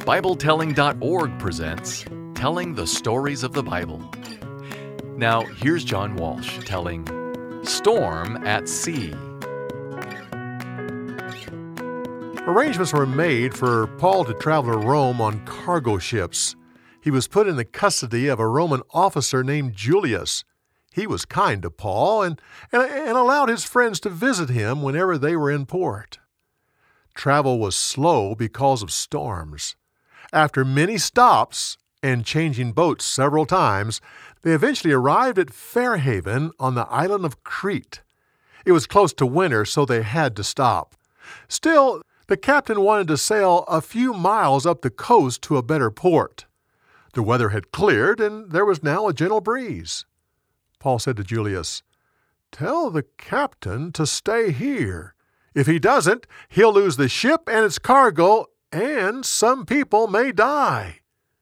BibleTelling.org presents Telling the Stories of the Bible. Now, here's John Walsh telling Storm at Sea. Arrangements were made for Paul to travel to Rome on cargo ships. He was put in the custody of a Roman officer named Julius. He was kind to Paul and allowed his friends to visit him whenever they were in port. Travel was slow because of storms. After many stops and changing boats several times, they eventually arrived at Fairhaven on the island of Crete. It was close to winter, so they had to stop. Still, the captain wanted to sail a few miles up the coast to a better port. The weather had cleared, and there was now a gentle breeze. Paul said to Julius, "Tell the captain to stay here. If he doesn't, he'll lose the ship and its cargo, and some people may die."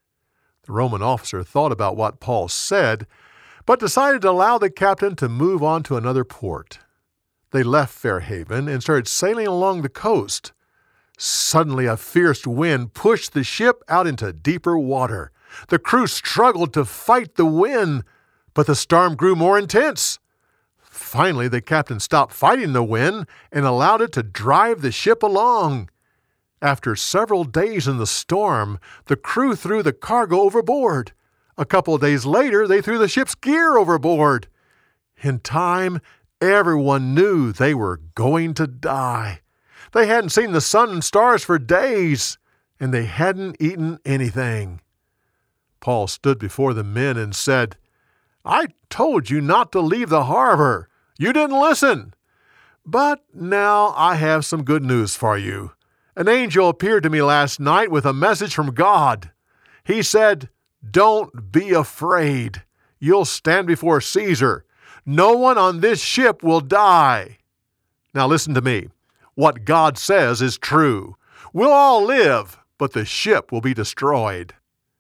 The Roman officer thought about what Paul said, but decided to allow the captain to move on to another port. They left Fairhaven and started sailing along the coast. Suddenly, a fierce wind pushed the ship out into deeper water. The crew struggled to fight the wind, but the storm grew more intense. Finally, the captain stopped fighting the wind and allowed it to drive the ship along. After several days in the storm, the crew threw the cargo overboard. A couple of days later, they threw the ship's gear overboard. In time, everyone knew they were going to die. They hadn't seen the sun and stars for days, and they hadn't eaten anything. Paul stood before the men and said, "I told you not to leave the harbor. You didn't listen. But now I have some good news for you. An angel appeared to me last night with a message from God. He said, 'Don't be afraid. You'll stand before Caesar. No one on this ship will die.' Now listen to me. What God says is true. We'll all live, but the ship will be destroyed."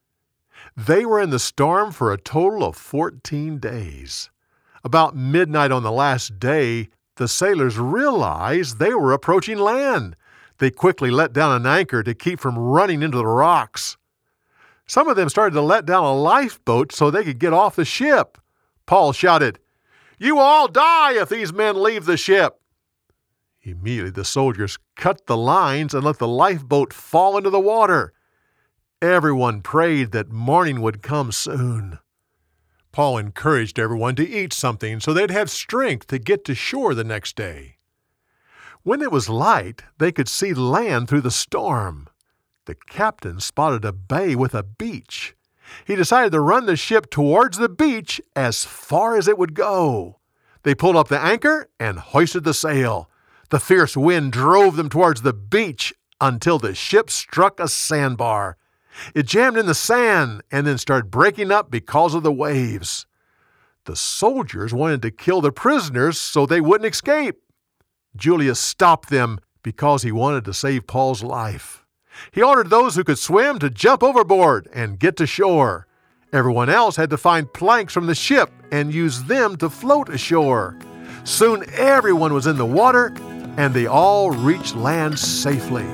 They were in the storm for a total of 14 days. About midnight on the last day, the sailors realized they were approaching land. They quickly let down an anchor to keep from running into the rocks. Some of them started to let down a lifeboat so they could get off the ship. Paul shouted, "You will all die if these men leave the ship." Immediately the soldiers cut the lines and let the lifeboat fall into the water. Everyone prayed that morning would come soon. Paul encouraged everyone to eat something so they'd have strength to get to shore the next day. When it was light, they could see land through the storm. The captain spotted a bay with a beach. He decided to run the ship towards the beach as far as it would go. They pulled up the anchor and hoisted the sail. The fierce wind drove them towards the beach until the ship struck a sandbar. It jammed in the sand and then started breaking up because of the waves. The soldiers wanted to kill the prisoners so they wouldn't escape. Julius stopped them because he wanted to save Paul's life. He ordered those who could swim to jump overboard and get to shore. Everyone else had to find planks from the ship and use them to float ashore. Soon everyone was in the water, and they all reached land safely.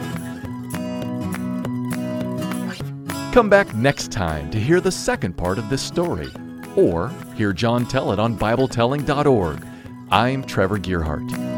Come back next time to hear the second part of this story, or hear John tell it on BibleTelling.org. I'm Trevor Gearhart.